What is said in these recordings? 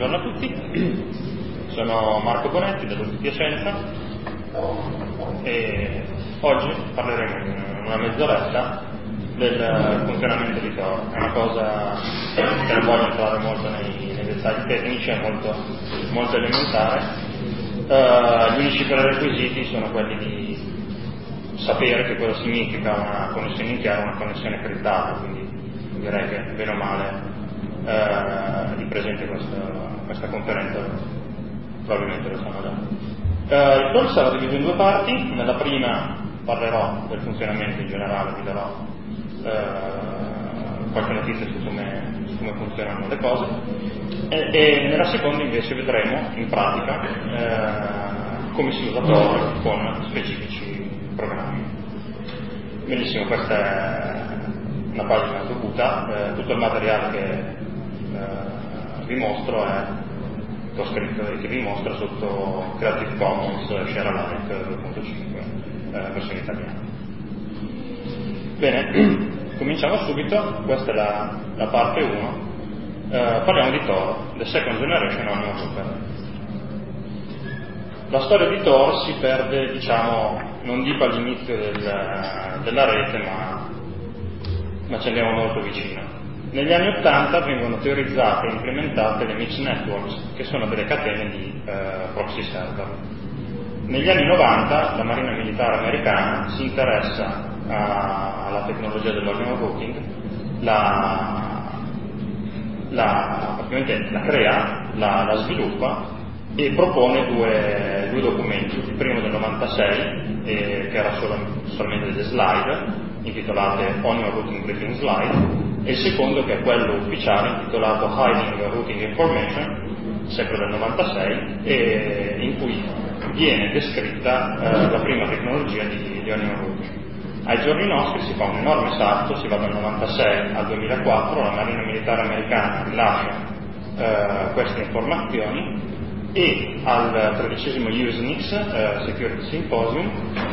Buongiorno a tutti, sono Marco Bonetti dell'UT Piacenza e oggi parleremo in una mezz'oretta del funzionamento di Tor. È una cosa che non voglio entrare molto nei dettagli tecnici, è molto elementare. Gli unici prerequisiti sono quelli di sapere che cosa significa una connessione in chiaro e una connessione criptata, quindi direi che bene o male di presente questa conferenza probabilmente lo sanno già. Il corso sarà diviso in due parti. Nella prima parlerò del funzionamento in generale, vi darò qualche notizia su come funzionano le cose e nella seconda invece vedremo in pratica come si usa Tor con specifici programmi. Benissimo, questa è una pagina dovuta, tutto il materiale che vi mostro che ho scritto e che vi mostro sotto Creative Commons Share Alike 2.5 versione italiana. Bene, cominciamo subito. Questa è la parte 1. Parliamo di Tor, The Second Generation Onion Router. La storia di Tor si perde, diciamo, non dico all'inizio della rete, ma ci andiamo molto vicino. Negli anni 80 vengono teorizzate e implementate le mixed networks, che sono delle catene di proxy server. Negli anni 90 la Marina Militare Americana si interessa alla tecnologia dell'onion routing, praticamente la crea, la sviluppa e propone due documenti. Il primo del 96, che era solamente delle slide intitolate Onion Routing Briefing Slide, e il secondo che è quello ufficiale intitolato Hiding Routing Information, sempre del 96, in cui viene descritta la prima tecnologia di Onion Routing. Ai giorni nostri si fa un enorme salto, si va dal 96 al 2004, la Marina Militare Americana rilascia queste informazioni e al 13° USENIX Security Symposium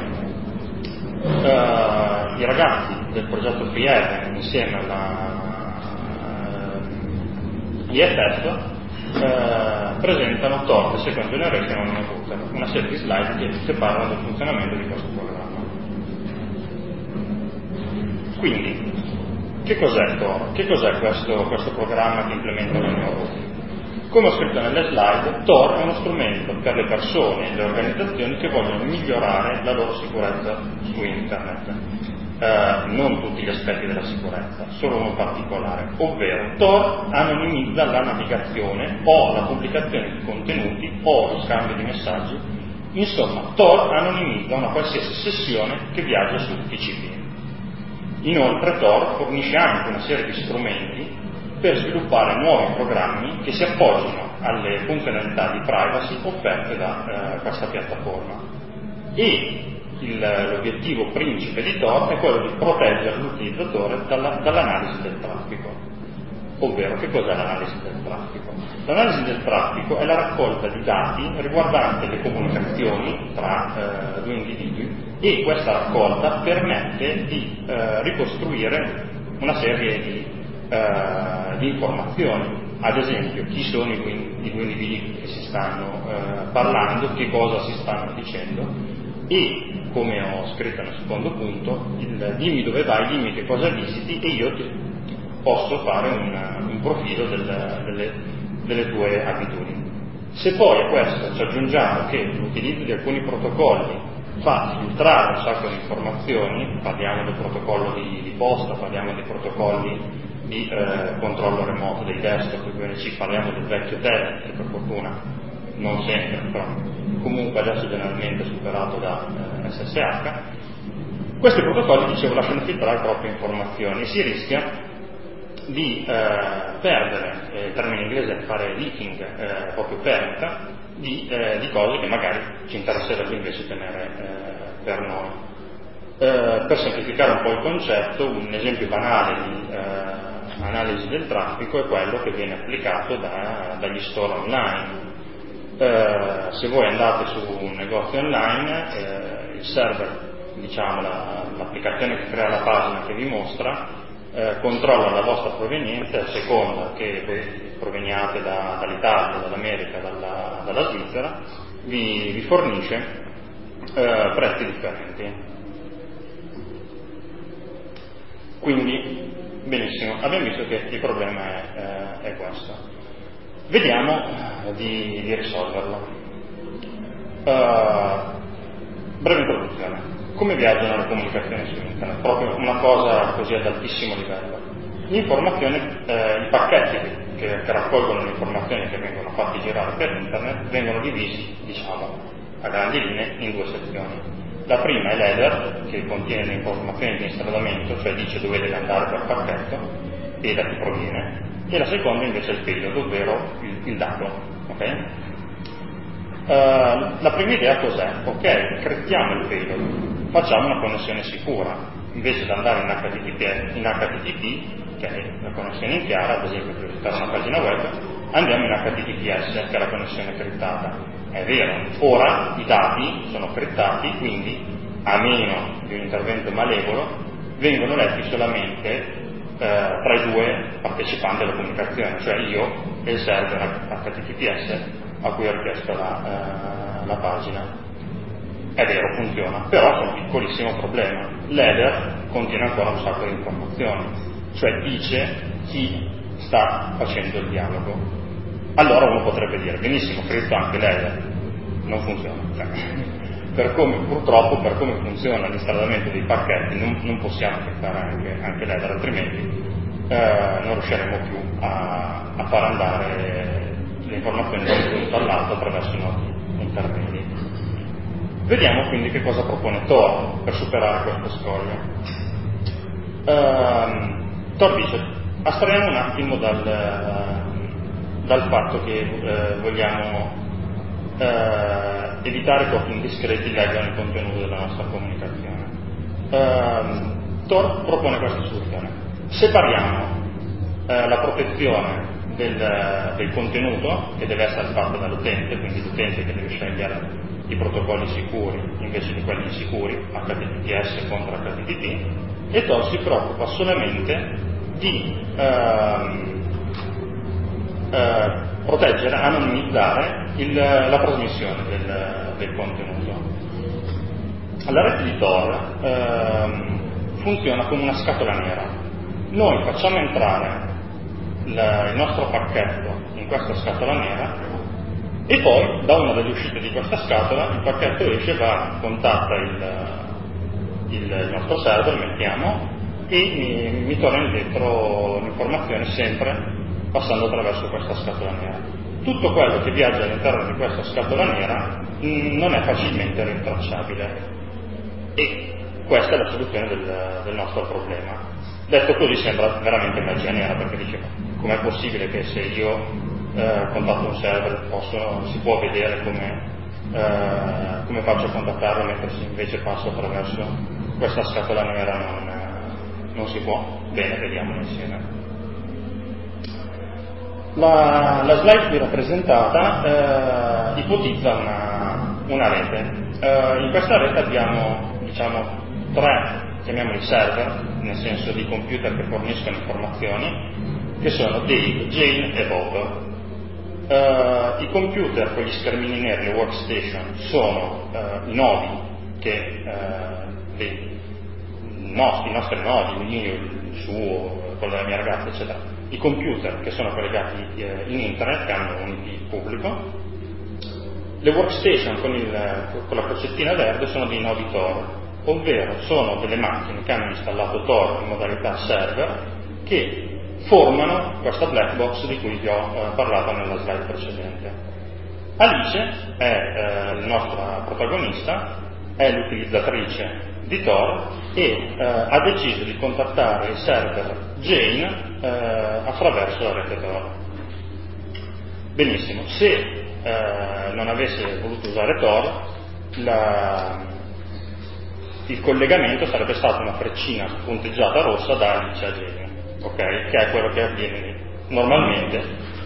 i ragazzi del progetto FreeHaven insieme alla IFF presentano Tor, The Second Generation Onion Router, una serie di slide che parlano del funzionamento di questo programma. Quindi, che cos'è Tor? Che cos'è questo programma che implementa l'Onion Routing? Come ho scritto nelle slide, Tor è uno strumento per le persone e le organizzazioni che vogliono migliorare la loro sicurezza su Internet. Non tutti gli aspetti della sicurezza, solo uno particolare, ovvero Tor anonimizza la navigazione o la pubblicazione di contenuti o lo scambio di messaggi. Insomma, Tor anonimizza una qualsiasi sessione che viaggia sul TCP. Inoltre Tor fornisce anche una serie di strumenti per sviluppare nuovi programmi che si appoggiano alle funzionalità di privacy offerte da questa piattaforma. E l'obiettivo principe di Tor è quello di proteggere l'utilizzatore dall'analisi del traffico. Ovvero, che cos'è l'analisi del traffico? L'analisi del traffico è la raccolta di dati riguardante le comunicazioni tra due individui e questa raccolta permette di ricostruire una serie di informazioni, ad esempio chi sono i due individui che si stanno parlando, che cosa si stanno dicendo e, come ho scritto nel secondo punto, dimmi dove vai, dimmi che cosa visiti e io posso fare un profilo delle tue abitudini. Se poi a questo ci aggiungiamo che l'utilizzo di alcuni protocolli fa filtrare un sacco di informazioni, parliamo del protocollo di posta, parliamo dei protocolli di controllo remoto dei desktop, VNC, parliamo del vecchio Telnet, che per fortuna non sempre, però comunque adesso generalmente superato da SSH. Questi protocolli, dicevo, lasciano filtrare troppe informazioni e si rischia di perdere, il termine inglese è fare leaking, proprio perdita di cose che magari ci interesserebbe invece tenere per noi. Per semplificare un po' il concetto, un esempio banale di analisi del traffico è quello che viene applicato dagli store online. Se voi andate su un negozio online, il server, diciamo l'applicazione che crea la pagina che vi mostra, controlla la vostra provenienza a seconda che proveniate dall'Italia, dall'America, dalla Svizzera, vi fornisce prezzi differenti. Quindi, benissimo, abbiamo visto che il problema è questo. Vediamo di risolverlo. Breve introduzione. Come viaggiano le comunicazioni su internet? Proprio una cosa così ad altissimo livello. L'informazione, i pacchetti che raccolgono le informazioni che vengono fatti girare per internet vengono divisi, a grandi linee, in due sezioni. La prima è l'header, che contiene le informazioni di installation, cioè dice dove deve andare quel pacchetto e da chi proviene, e la seconda invece è il payload, ovvero il dato. Okay? La prima idea cos'è? Ok, creiamo il payload, facciamo una connessione sicura, invece di andare in HTTP, che è la connessione in chiara, ad esempio per visitare una pagina web, andiamo in HTTPS, che è la connessione criptata. È vero, ora i dati sono criptati, quindi a meno di un intervento malevolo vengono letti solamente tra i due partecipanti alla comunicazione, cioè io e il server HTTPS a cui ho richiesto la pagina. È vero, funziona, però c'è un piccolissimo problema. L'header contiene ancora un sacco di informazioni, cioè dice chi sta facendo il dialogo. Allora uno potrebbe dire, benissimo, cripto anche l'header. Non funziona. Purtroppo per come funziona l'installamento dei pacchetti non possiamo criptare anche l'header, altrimenti non riusciremo più a far andare le informazioni da un punto all'altro attraverso i nodi intermedi. Vediamo quindi che cosa propone Tor per superare questo scoglio. Tor dice, astraiamo un attimo dal fatto che vogliamo evitare che occhi indiscreti leggano il contenuto della nostra comunicazione. Tor propone questa soluzione. Separiamo la protezione del contenuto che deve essere fatto dall'utente, quindi l'utente che deve scegliere i protocolli sicuri invece di quelli insicuri, HTTPS contro HTTP, e Tor si preoccupa solamente di proteggere, anonimizzare la trasmissione del contenuto. La rete di Tor funziona come una scatola nera. Noi facciamo entrare il nostro pacchetto in questa scatola nera e poi da una delle uscite di questa scatola il pacchetto esce, contatta il nostro server, mettiamo, e mi torna dentro l'informazione sempre passando attraverso questa scatola nera. Tutto quello che viaggia all'interno di questa scatola nera non è facilmente rintracciabile, e questa è la soluzione del nostro problema. Detto così sembra veramente magia nera, perché dice, com'è possibile che se io contatto un server si può vedere come faccio a contattarlo, mentre se invece passo attraverso questa scatola nera non si può? Bene, vediamolo insieme. La slide qui rappresentata ipotizza una rete. In questa rete abbiamo, tre, chiamiamoli server, nel senso di computer che forniscono informazioni, che sono Dave, Jane e Bob. I computer con gli schermini neri, le workstation, sono i nodi i nostri nodi, il suo, quello della mia ragazza, eccetera. I computer che sono collegati in internet, che hanno un IP pubblico. Le workstation con la croccettina verde sono dei nodi Tor, ovvero sono delle macchine che hanno installato Tor in modalità server, che formano questa black box di cui vi ho parlato nella slide precedente. Alice è la nostra protagonista, è l'utilizzatrice di Tor e ha deciso di contattare il server Jane attraverso la rete Tor. Benissimo, se non avesse voluto usare Tor, il collegamento sarebbe stata una freccina punteggiata rossa da Alice a Jane, okay? Che è quello che avviene normalmente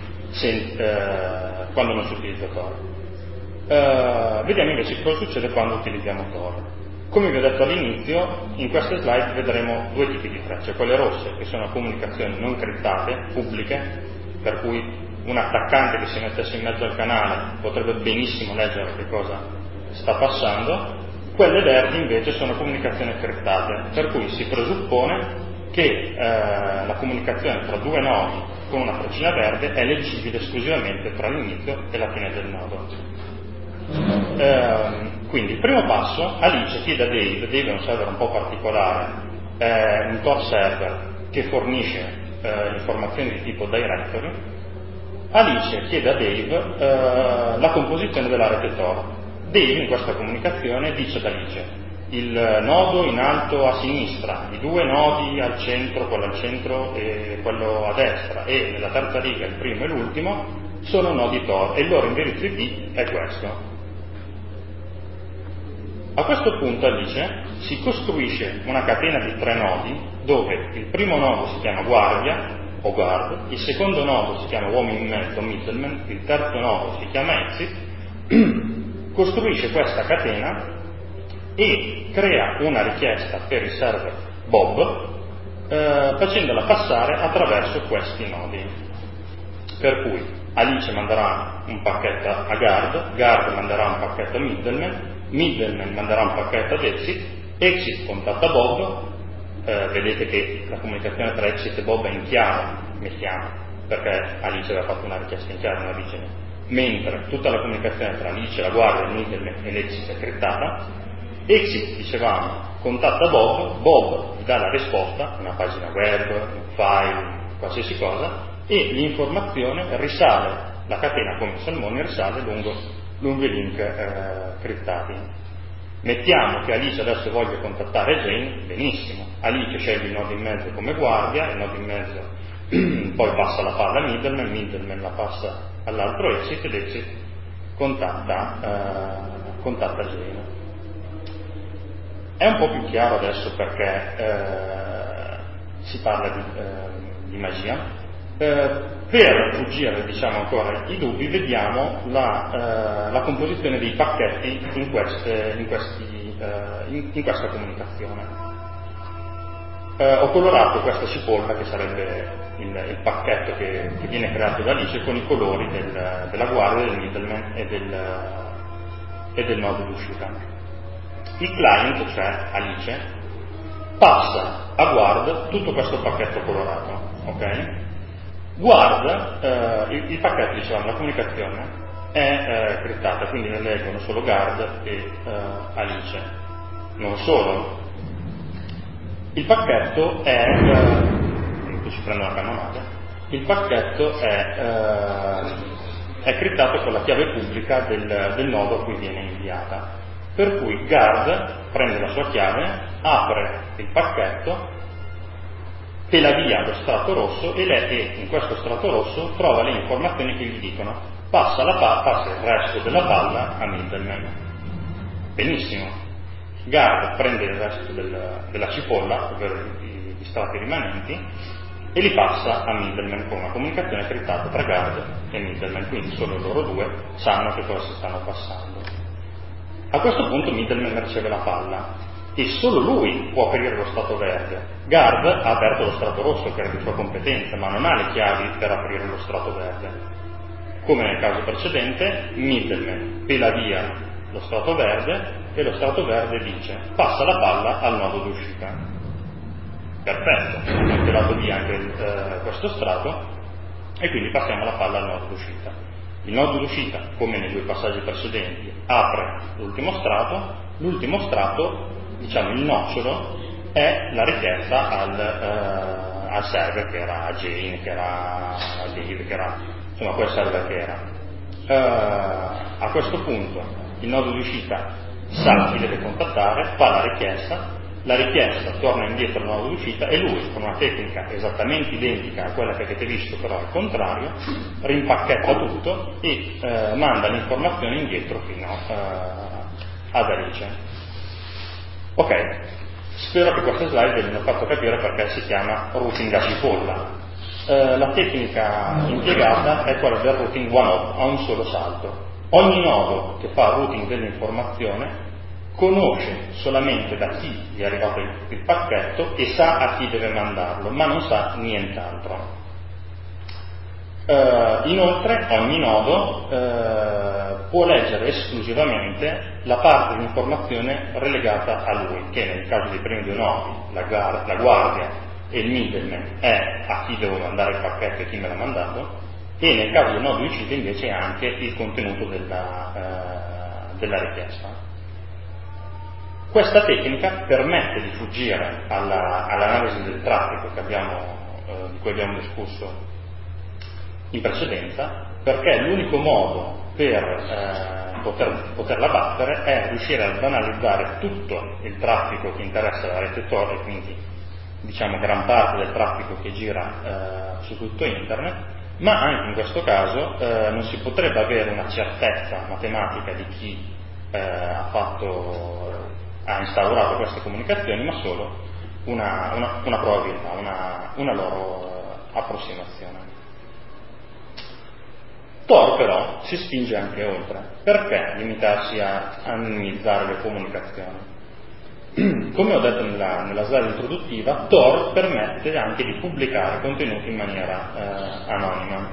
quando non si utilizza Tor. Vediamo invece cosa succede quando utilizziamo Tor. Come vi ho detto all'inizio, in queste slide vedremo due tipi di frecce, quelle rosse che sono comunicazioni non criptate, pubbliche, per cui un attaccante che si mettesse in mezzo al canale potrebbe benissimo leggere che cosa sta passando. Quelle verdi invece sono comunicazioni criptate, per cui si presuppone che la comunicazione tra due nodi con una freccina verde è leggibile esclusivamente tra l'inizio e la fine del nodo. Quindi il primo passo, Alice chiede a Dave è un server un po' particolare, un Tor server che fornisce informazioni di tipo directory. Alice chiede a Dave la composizione della rete Tor. Dave in questa comunicazione dice ad Alice: il nodo in alto a sinistra, i due nodi al centro, quello al centro e quello a destra, e nella terza riga il primo e l'ultimo sono nodi Tor e il loro indirizzo IP è questo. A questo punto Alice si costruisce una catena di 3 nodi dove il primo nodo si chiama guardia o guard, il secondo nodo si chiama uomo in mezzo, middleman, il terzo nodo si chiama exit. Costruisce questa catena e crea una richiesta per il server Bob facendola passare attraverso questi nodi, per cui Alice manderà un pacchetto a Guard manderà un pacchetto a Middleman manderà un pacchetto ad Exit contatta Bob. Vedete che la comunicazione tra Exit e Bob è in chiaro, mettiamo, perché Alice aveva fatto una richiesta in chiaro, una dice, mentre tutta la comunicazione tra Alice, la guardia, il Middleman e l'Exit è criptata. Exit, dicevamo, contatta Bob gli dà la risposta, una pagina web, un file, qualsiasi cosa, e l'informazione risale, la catena come salmone risale lungo i link criptati. Mettiamo che Alice adesso voglia contattare Jane, benissimo, Alice sceglie il nodo in mezzo come guardia, il nodo in mezzo poi passa la palla a Middleman la passa all'altro Exit ed Exit contatta Jane. È un po' più chiaro adesso perché si parla di magia. Per fuggire, diciamo, ancora i dubbi, vediamo la composizione dei pacchetti in questa comunicazione. Ho colorato questa cipolla, che sarebbe il pacchetto che viene creato da Alice, con i colori della guardia, del middleman e del nodo d'uscita. Il client, cioè Alice, passa a Guard tutto questo pacchetto colorato, ok? Guard, il pacchetto, diciamo, la comunicazione è criptata, quindi ne leggono solo Guard e Alice. Non solo, il pacchetto ci prendo una cannonata, il pacchetto è criptato con la chiave pubblica del nodo a cui viene inviata. Per cui Guard prende la sua chiave, apre il pacchetto, pela via lo strato rosso e in questo strato rosso trova le informazioni che gli dicono passa il resto della palla a Middleman. Benissimo. Guard prende il resto della cipolla, ovvero gli strati rimanenti, e li passa a Middleman con una comunicazione criptata tra Guard e Middleman, quindi solo loro due sanno che cosa si stanno passando. A questo punto Middleman riceve la palla e solo lui può aprire lo strato verde. Guard ha aperto lo strato rosso, che era di sua competenza, ma non ha le chiavi per aprire lo strato verde. Come nel caso precedente, Middleman pela via lo strato verde e lo strato verde dice passa la palla al nodo d'uscita. Perfetto, abbiamo pelato via anche questo strato e quindi passiamo la palla al nodo d'uscita. Il nodo d'uscita, come nei due passaggi precedenti, apre l'ultimo strato, diciamo il nocciolo, è la richiesta al server, che era Jane, che era Dave, che era, insomma, quel server che era. A questo punto il nodo d'uscita sa chi deve contattare, fa la richiesta torna indietro al nodo d'uscita e lui, con una tecnica esattamente identica a quella che avete visto, però al contrario, rimpacchetta tutto e manda l'informazione indietro fino ad Alice. Ok, spero che queste slide vi abbiano fatto capire perché si chiama routing a cipolla. La tecnica impiegata è quella del routing one hop, a un solo salto. Ogni nodo che fa routing dell'informazione conosce solamente da chi gli è arrivato il pacchetto e sa a chi deve mandarlo, ma non sa nient'altro. Inoltre ogni nodo può leggere esclusivamente la parte di informazione relegata a lui, che nel caso dei primi due nodi, la guardia e il middleman, è a chi devo mandare il pacchetto e chi me l'ha mandato, e nel caso del nodo uscita invece è anche il contenuto della richiesta. Questa tecnica permette di fuggire all'analisi del traffico di cui abbiamo discusso in precedenza, perché l'unico modo per poterla battere è riuscire ad analizzare tutto il traffico che interessa la rete Tor, e quindi diciamo gran parte del traffico che gira su tutto internet, ma anche in questo caso non si potrebbe avere una certezza matematica di chi ha instaurato queste comunicazioni, ma solo una probabilità, una loro approssimazione. Tor però si spinge anche oltre. Perché limitarsi a anonimizzare le comunicazioni? Come ho detto nella slide introduttiva, Tor permette anche di pubblicare contenuti in maniera anonima.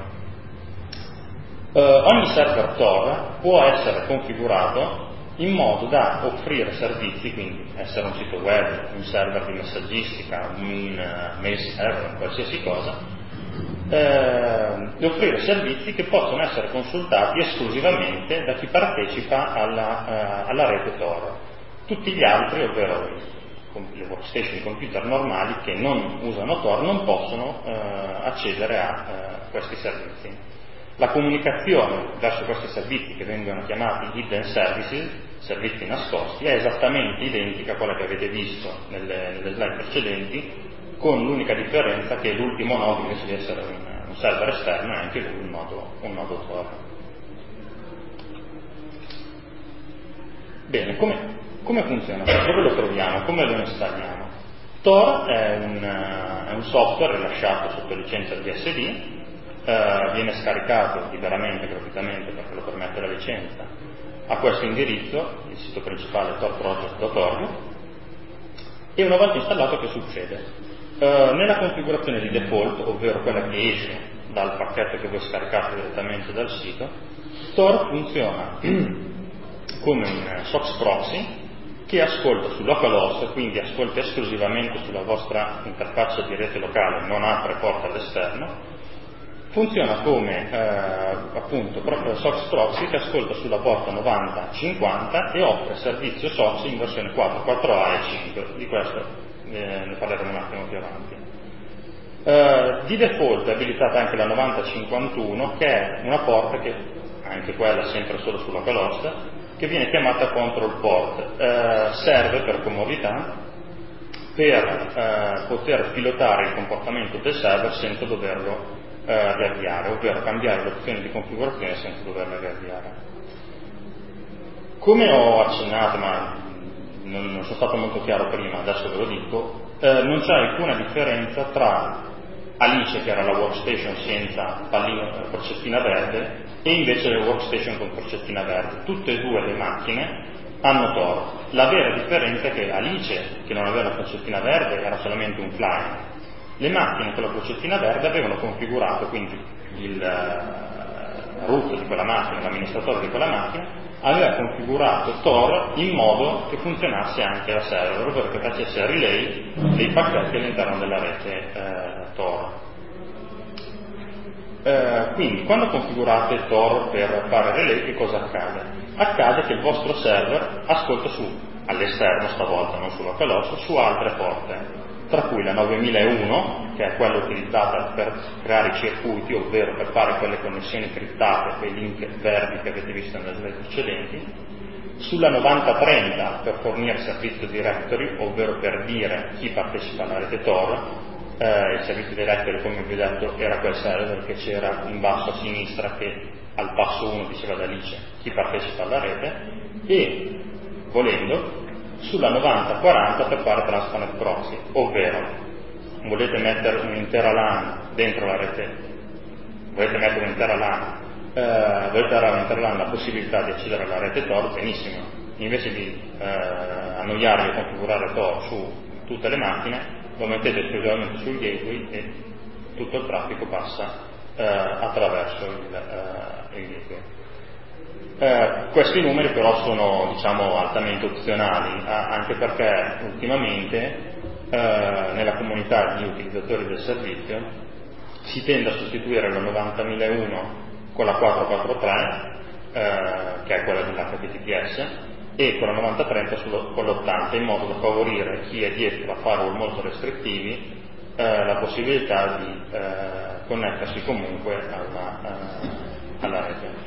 Ogni server Tor può essere configurato in modo da offrire servizi, quindi essere un sito web, un server di messaggistica, un mail server, qualsiasi cosa, di offrire servizi che possono essere consultati esclusivamente da chi partecipa alla rete Tor. Tutti gli altri, ovvero le workstation computer normali che non usano Tor, non possono accedere a questi servizi. La comunicazione verso questi servizi, che vengono chiamati hidden services, servizi nascosti, è esattamente identica a quella che avete visto nelle slide precedenti, con l'unica differenza che l'ultimo nodo, invece di essere un server esterno, è anche lui un nodo Tor. Bene, come funziona? Dove lo troviamo? Come lo installiamo? Tor è un software rilasciato sotto licenza BSD, viene scaricato liberamente, gratuitamente, perché lo permette la licenza, a questo indirizzo, il sito principale torproject.org, e una volta installato che succede? Nella configurazione di default, ovvero quella che esce dal pacchetto che voi scaricate direttamente dal sito, Tor funziona come un SOX proxy che ascolta su localhost, quindi ascolta esclusivamente sulla vostra interfaccia di rete locale, non apre porte all'esterno. Funziona come appunto proprio SOX proxy che ascolta sulla porta 9050 e offre servizio SOX in versione 4, 4A e 5. Di questo ne parleremo un attimo più avanti. Di default è abilitata anche la 9051, che è una porta che, anche quella sempre solo su localhost, che viene chiamata control port. Serve per comodità per poter pilotare il comportamento del server senza doverlo riavviare, ovvero cambiare l'opzione di configurazione senza doverla riavviare. Come ho accennato, ma non sono stato molto chiaro prima, adesso ve lo dico, non c'è alcuna differenza tra Alice, che era la workstation senza porcettina verde, e invece le workstation con porcettina verde. Tutte e due le macchine hanno Tor. La vera differenza è che Alice, che non aveva la porcettina verde, era solamente un client. Le macchine con la porcettina verde avevano configurato, quindi il root di quella macchina, l'amministratore di quella macchina, aveva configurato Tor in modo che funzionasse anche la server, ovvero che facesse relay dei pacchetti all'interno della rete Tor. Quindi quando configurate Tor per fare relay, che cosa accade? Accade che il vostro server ascolta all'esterno stavolta, non su localhost, su altre porte, tra cui la 9001, che è quella utilizzata per creare i circuiti, ovvero per fare quelle connessioni criptate, quei link verdi che avete visto nelle slide precedenti, sulla 9030 per fornire servizio directory, ovvero per dire chi partecipa alla rete Tor. Il servizio directory, come vi ho detto, era quel server che c'era in basso a sinistra, che al passo 1 diceva da Alice chi partecipa alla rete, e volendo sulla 9040 per fare Transpanet Proxy, ovvero volete mettere un'intera LAN dentro la rete, volete dare un'intera LAN la possibilità di accedere alla rete Tor, benissimo, invece di annoiarvi a configurare Tor su tutte le macchine, lo mettete esclusivamente sul gateway e tutto il traffico passa attraverso il gateway. Questi numeri però sono, diciamo, altamente opzionali, anche perché ultimamente nella comunità di utilizzatori del servizio si tende a sostituire la 90.001 con la 443, che è quella dell'HTTPS, e con la 9030 con l'80, in modo da favorire chi è dietro a firewall molto restrittivi la possibilità di connettersi comunque alla rete.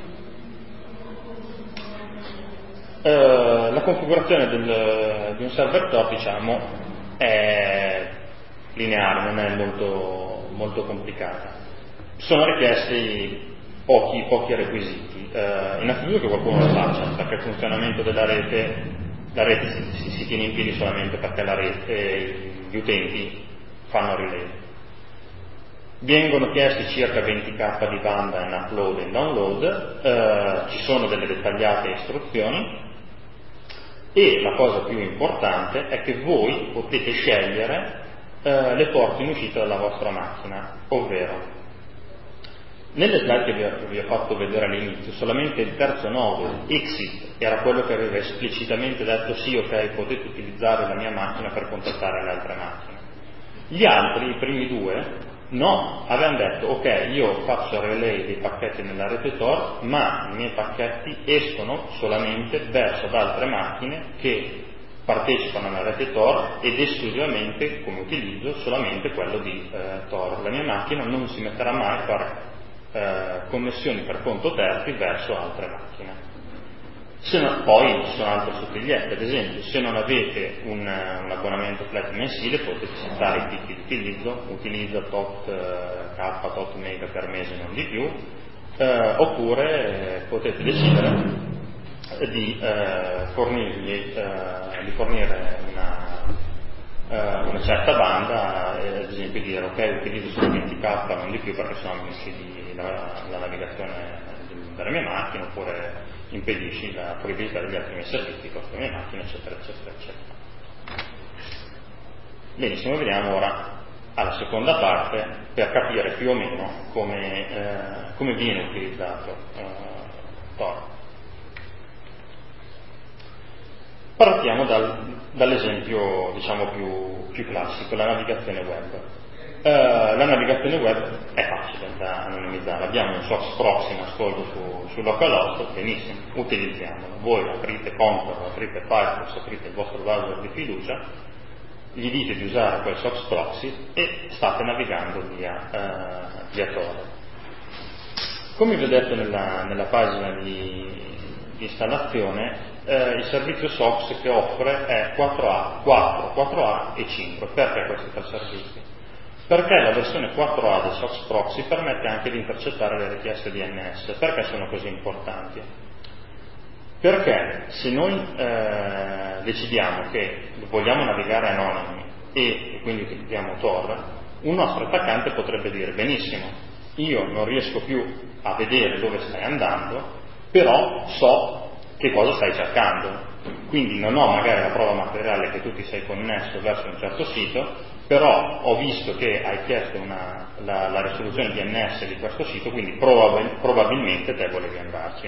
La configurazione di un server Tor, diciamo, è lineare, non è molto complicata. Sono richiesti pochi requisiti. Innanzitutto che qualcuno lo faccia, perché il funzionamento della rete, la rete si tiene in piedi solamente perché gli utenti fanno relay. Vengono chiesti circa 20k di banda in upload e in download, ci sono delle dettagliate istruzioni, e la cosa più importante è che voi potete scegliere le porte in uscita dalla vostra macchina, ovvero nelle slide che vi ho fatto vedere all'inizio solamente il terzo nodo, exit, era quello che aveva esplicitamente detto sì, ok, potete utilizzare la mia macchina per contattare le altre macchine. Gli altri, i primi due, no, avevano detto ok, io faccio relay dei pacchetti nella rete Tor, ma i miei pacchetti escono solamente verso ad altre macchine che partecipano alla rete Tor ed esclusivamente come utilizzo solamente quello di Tor. La mia macchina non si metterà mai a fare connessioni per conto terzi verso altre macchine. Poi ci sono altre sottigliezze, ad esempio se non avete un abbonamento flat mensile potete settare i picchi di utilizza tot k, tot mega per mese, non di più, oppure potete decidere di fornire una certa banda, ad esempio dire ok, utilizzo solo 20k, non di più, perché sennò mi incidi la navigazione della mia macchina, oppure impedisci la fruibilità degli altri miei servizi con le mie macchine, eccetera, eccetera, eccetera. Benissimo, vediamo ora alla seconda parte per capire più o meno come viene utilizzato Tor. Partiamo dall'esempio, diciamo, più classico, la navigazione web. La navigazione web è facile da anonimizzare, abbiamo un source proxy in ascolto su localhost, benissimo, utilizziamolo. Voi aprite Conqueror, aprite Firefox, aprite il vostro browser di fiducia, gli dite di usare quel source proxy e state navigando via Tor. Come vedete nella pagina di installazione, il servizio SOX che offre è 4A e 5. Perché questi tre servizi? Perché la versione 4A del SOX Proxy permette anche di intercettare le richieste DNS. Perché sono così importanti? Perché se noi decidiamo che vogliamo navigare anonimi e quindi utilizziamo Tor, un nostro attaccante potrebbe dire benissimo, io non riesco più a vedere dove stai andando, però so che cosa stai cercando, quindi non ho magari la prova materiale che tu ti sei connesso verso un certo sito, però ho visto che hai chiesto la risoluzione DNS di questo sito, quindi probabilmente te volevi andarci.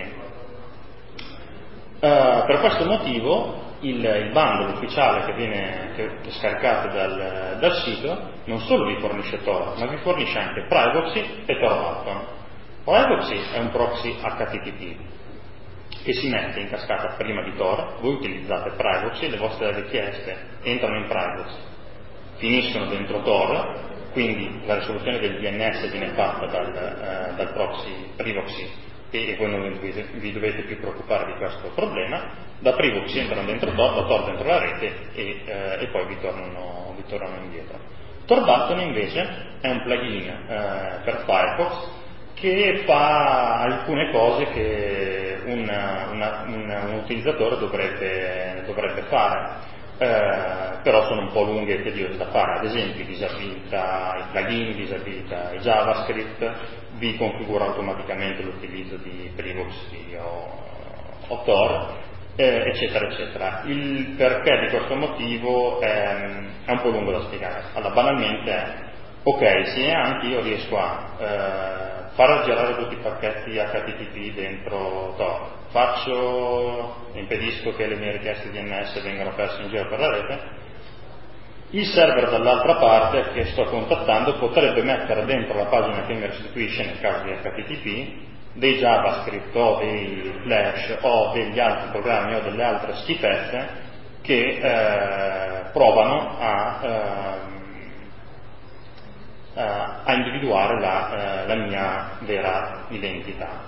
Per questo motivo il bundle ufficiale che scaricate dal sito non solo vi fornisce Tor, ma vi fornisce anche Privacy e Tor Button. Privacy è un proxy HTTP che si mette in cascata prima di Tor, voi utilizzate Privacy, le vostre richieste entrano in Privacy, finiscono dentro Tor, quindi la risoluzione del DNS viene fatta dal proxy Privacy e voi non vi dovete più preoccupare di questo problema. Da Privacy entrano dentro Tor, da Tor dentro la rete e poi vi tornano indietro. Tor Button invece è un plugin per Firefox che fa alcune cose che un utilizzatore dovrebbe fare. Però sono un po' lunghe e tediose da fare. Ad esempio disabilita i plugin, disabilita il JavaScript, vi configura automaticamente l'utilizzo di Privacy o Tor, eccetera eccetera. Il perché di questo motivo è un po' lungo da spiegare. Allora, banalmente è ok, se anche io riesco a fare girare tutti i pacchetti HTTP dentro Tor, impedisco che le mie richieste DNS vengano perse in giro per la rete, il server dall'altra parte che sto contattando potrebbe mettere dentro la pagina che mi restituisce, nel caso di HTTP, dei JavaScript o dei Flash o degli altri programmi o delle altre schifezze che provano a individuare la mia vera identità.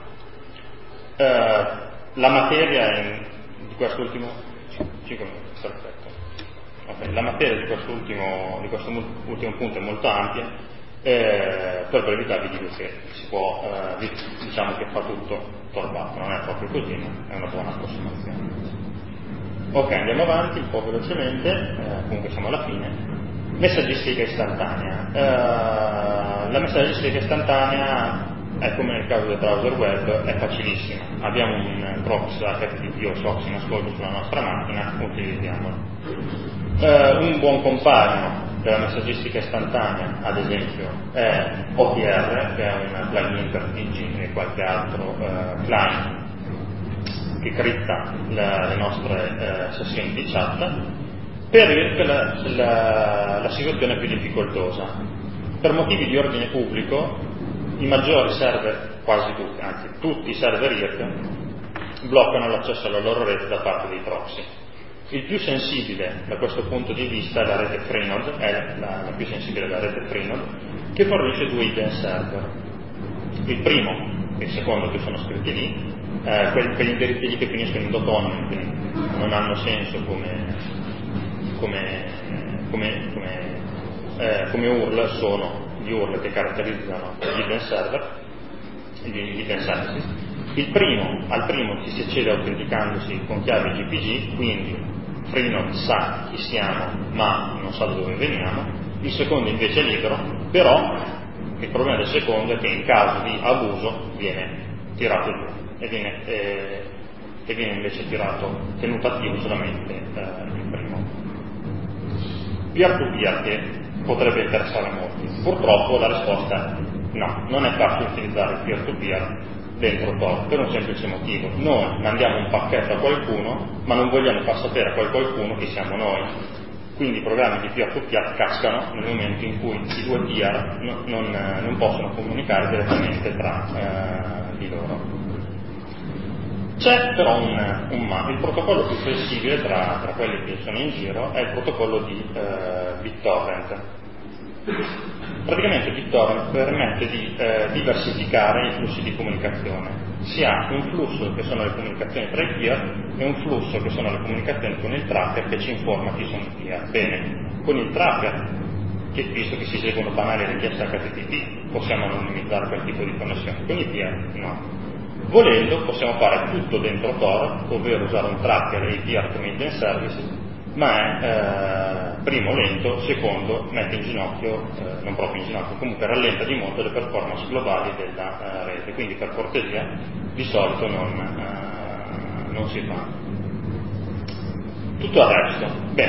La materia di quest'ultimo 5 minuti, perfetto. Okay, la materia di questo ultimo punto è molto ampia. Per brevità vi dico che si può, diciamo che fa tutto torbato, non è proprio così, ma è una buona approssimazione. Ok, andiamo avanti un po' velocemente, comunque siamo alla fine. Messaggistica istantanea. La messaggistica istantanea è come nel caso del browser web, è facilissima. Abbiamo un proxy HTTP o SOX in ascolto sulla nostra macchina, utilizziamolo. Un buon compagno della messaggistica istantanea, ad esempio, è OTR, che è un plugin per TG e qualche altro client che cripta le nostre sessioni di chat. Per IRC la situazione è più difficoltosa. Per motivi di ordine pubblico, i maggiori server, quasi tutti, anzi tutti i server IRC, bloccano l'accesso alla loro rete da parte dei proxy. Il più sensibile da questo punto di vista è la rete Freenode, è la più sensibile è la rete Freenode, che fornisce due hidden server. Il primo e il secondo che sono scritti lì, quegli indirizzi lì che finiscono in .only, che non hanno senso come URL, sono gli URL che caratterizzano gli hidden server, gli hidden services. Al primo ci si accede autenticandosi con chiave GPG, quindi Freenode sa chi siamo ma non sa da dove veniamo. Il secondo invece è libero, però il problema del secondo è che in caso di abuso viene tirato giù e viene invece tenuto attivo solamente il primo. Peer-to-peer, che potrebbe interessare molti. Purtroppo la risposta è no, non è facile utilizzare il peer-to-peer dentro Tor, per un semplice motivo: noi mandiamo un pacchetto a qualcuno ma non vogliamo far sapere a quel qualcuno chi siamo noi, quindi i programmi di peer-to-peer cascano nel momento in cui i due peer non possono comunicare direttamente tra di loro. C'è però un ma. Il protocollo più flessibile tra quelli che sono in giro è il protocollo di BitTorrent. Praticamente BitTorrent permette di diversificare i flussi di comunicazione. Si ha un flusso che sono le comunicazioni tra i peer e un flusso che sono le comunicazioni con il tracker che ci informa chi sono i peer. Bene, con il tracker, visto che si eseguono banali richieste HTTP, possiamo anonimizzare quel tipo di connessione. Con i peer no. Volendo possiamo fare tutto dentro Tor, ovvero usare un tracker e i peer come hidden services, ma è primo lento, secondo mette in ginocchio, non proprio in ginocchio, comunque rallenta di molto le performance globali della rete, quindi per cortesia di solito non si fa. Tutto il resto,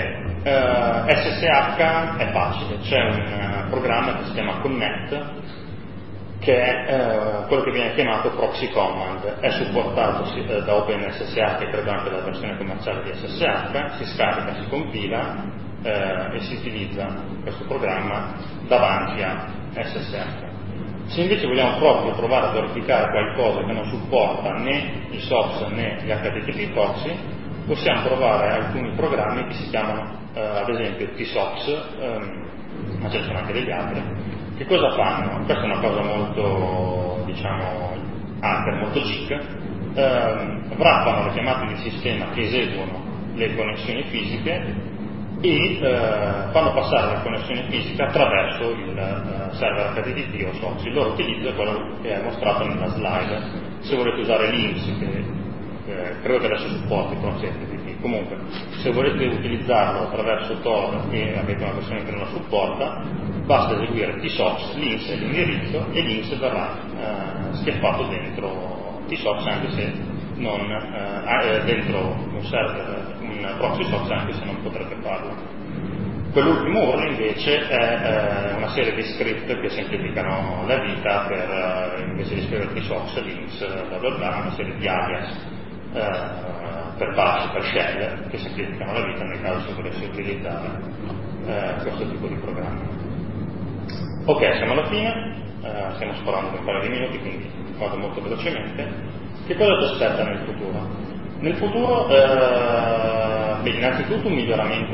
SSH è facile, c'è un programma che si chiama Connect, che è quello che viene chiamato proxy command, è supportato da OpenSSH e credo anche dalla versione commerciale di SSH, si scarica, si compila e si utilizza questo programma davanti a SSH. Se invece vogliamo proprio provare a verificare qualcosa che non supporta né i SOX né gli HTTP proxy, possiamo provare alcuni programmi che si chiamano ad esempio TSOX, ma ce ne sono anche degli altri. Che cosa fanno? Questa è una cosa molto, hacker, molto chic. Wrappano le chiamate di sistema che eseguono le connessioni fisiche e fanno passare la connessione fisica attraverso il server HTTP o SOX. Il loro utilizzo è quello che è mostrato nella slide. Se volete usare Linux, che credo che adesso supporti proxy HTTP, comunque se volete utilizzarlo attraverso Tor e avete una versione che non la supporta, basta eseguire tsox, links è l'indirizzo e links verrà schiaffato dentro tsox anche se non dentro un server, un proxy SOX, anche se non potrebbe farlo. Quell'ultimo URL invece è una serie di script che semplificano la vita per, invece di scriverti SOX, links, bla bla bla, una serie di alias per bash, per shell, che semplificano la vita nel caso si volesse utilizzare questo tipo di programma. Ok, siamo alla fine, stiamo sparando per un paio di minuti, quindi vado molto velocemente. Che cosa ci aspetta nel futuro? Nel futuro, innanzitutto un miglioramento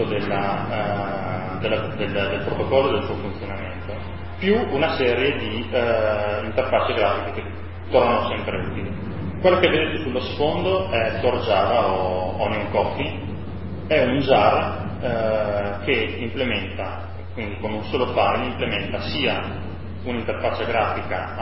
del protocollo e del suo funzionamento, più una serie di interfacce grafiche che tornano sempre utili. Quello che vedete sullo sfondo è Tor Java o Onion Coffee, è un jar che implementa, quindi con un solo file, implementa sia un'interfaccia grafica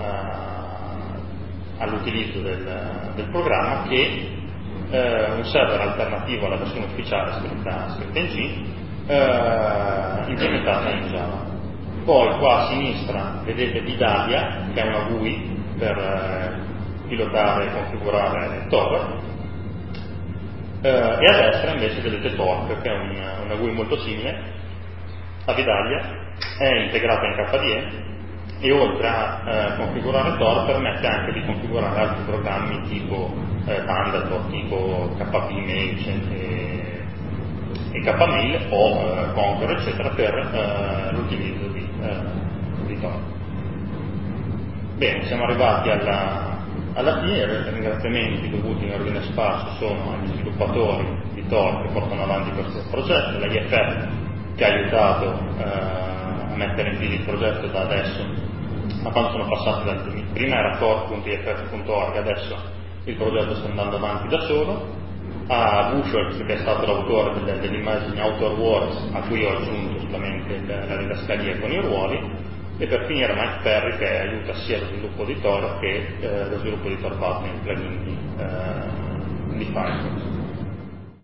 all'utilizzo del programma che un server alternativo alla versione ufficiale scritta in C, implementata in Java. Poi qua a sinistra vedete Vidalia, che è una GUI per pilotare e configurare Tor, e a destra invece vedete Torque, che è una GUI molto simile a Vidalia, è integrata in KDE e oltre a configurare Tor permette anche di configurare altri programmi tipo Thunderbird, tipo KP Mail e KMail o Conquer eccetera per l'utilizzo di Tor. Bene, siamo arrivati alla fine. I ringraziamenti dovuti in ordine sparso sono agli sviluppatori di Tor che portano avanti questo progetto, l'IFF che ha aiutato a mettere in piedi il progetto da adesso, ma quando sono passati prima era tor.iff.org, adesso il progetto sta andando avanti da solo, a Buchholz che è stato l'autore dell'immagine Outer Worlds, a cui ho aggiunto solamente la didascalia con i ruoli, e per finire Mike Perry che aiuta sia lo sviluppo di Tor che lo sviluppo di Tor Button, il plugin di Firefox.